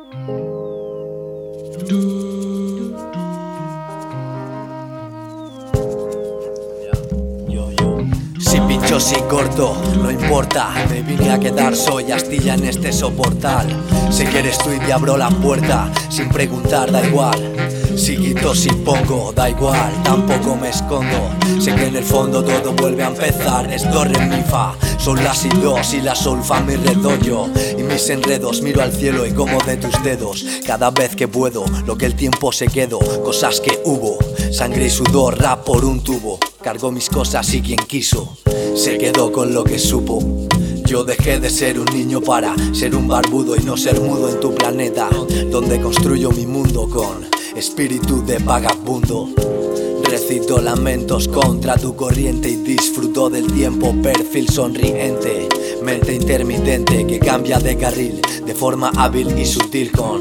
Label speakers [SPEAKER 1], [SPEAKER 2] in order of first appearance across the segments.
[SPEAKER 1] Si pincho, si corto, no importa. Me vine a quedar, soy astilla en este soportal. Si quieres tú y te abro la puerta, sin preguntar, da igual. Si quito, si pongo, da igual, tampoco me escondo. Sé que en el fondo todo vuelve a empezar. Es do, re, mi, fa, son la, si, do, si, la, sol, fa, mi, re, do, yo. Y mis enredos, miro al cielo y como de tus dedos. Cada vez que puedo, lo que el tiempo se quedó. Cosas que hubo, sangre y sudor, rap por un tubo. Cargo mis cosas y quien quiso se quedó con lo que supo. Yo dejé de ser un niño para ser un barbudo y no ser mudo en tu planeta, donde construyo mi mundo con espíritu de vagabundo. Recito lamentos contra tu corriente y disfruto del tiempo, perfil sonriente, mente intermitente que cambia de carril de forma hábil y sutil con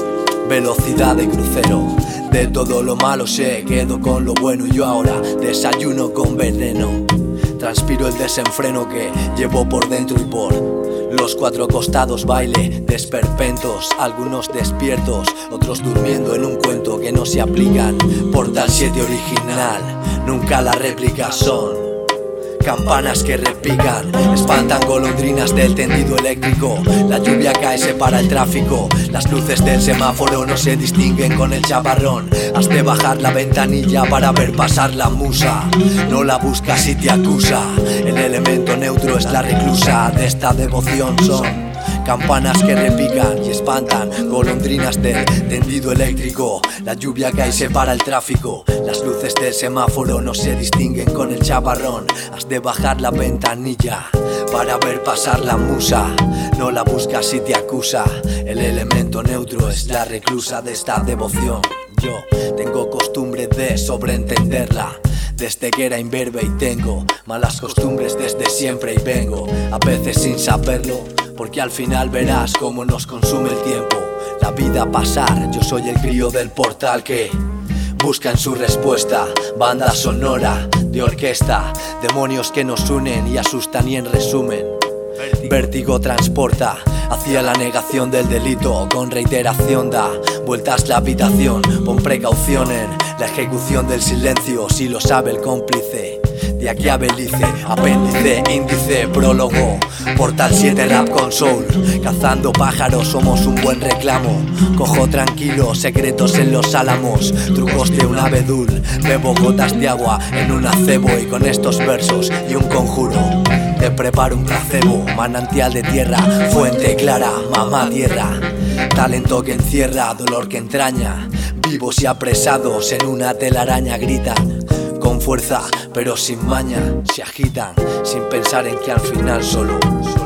[SPEAKER 1] velocidad de crucero. De todo lo malo se quedo con lo bueno y yo ahora desayuno con veneno. Transpiro el desenfreno que llevo por dentro y por los cuatro costados, baile de esperpentos, algunos despiertos, otros durmiendo en un cuento que no se aplican. Portal 7 original, nunca la réplica, son campanas que repican, espantan golondrinas del tendido eléctrico. La lluvia cae, separa el tráfico. Las luces del semáforo no se distinguen con el chaparrón. Has de bajar la ventanilla para ver pasar la musa. No la buscas y te acusa. El elemento neutro es la reclusa de esta devoción. Son campanas que repican y espantan golondrinas del tendido eléctrico. La lluvia cae y separa el tráfico. Las luces del semáforo no se distinguen con el chaparrón. Has de bajar la ventanilla para ver pasar la musa. No la buscas y te acusa. El elemento neutro es la reclusa de esta devoción. Yo tengo costumbre de sobreentenderla desde que era imberbe y tengo malas costumbres desde siempre y vengo a veces sin saberlo, porque al final verás cómo nos consume el tiempo, la vida pasar. Yo soy el crío del portal que busca en su respuesta banda sonora de orquesta, demonios que nos unen y asustan y en resumen vértigo transporta hacia la negación del delito. Con reiteración da vueltas la habitación. Pon precaución en la ejecución del silencio, si lo sabe el cómplice. De aquí a Belice, apéndice, índice, prólogo. Portal 7 rap con soul. Cazando pájaros somos un buen reclamo. Cojo tranquilo, secretos en los álamos. Trucos de un abedul. Bebo gotas de agua en un acebo. Y con estos versos y un conjuro te preparo un placebo. Manantial de tierra, fuente clara, mamá tierra. Talento que encierra, dolor que entraña. Vivos y apresados en una telaraña gritan con fuerza pero sin maña. Se agitan sin pensar en que al final solo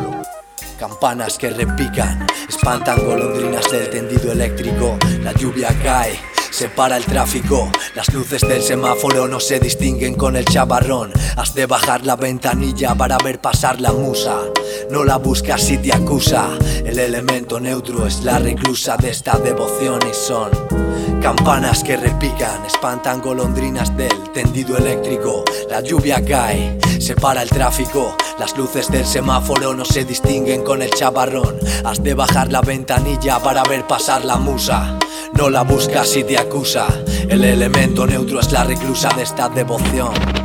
[SPEAKER 1] campanas que repican, espantan golondrinas del tendido eléctrico. La lluvia cae, separa el tráfico. Las luces del semáforo no se distinguen con el chaparrón. Has de bajar la ventanilla para ver pasar la musa. No la buscas y te acusa. El elemento neutro es la reclusa de esta devoción y son campanas que repican, espantan golondrinas del tendido eléctrico. La lluvia cae, separa el tráfico. Las luces del semáforo no se distinguen con el chaparrón. Has de bajar la ventanilla para ver pasar la musa. No la buscas y te acusa. El elemento neutro es la reclusa de esta devoción.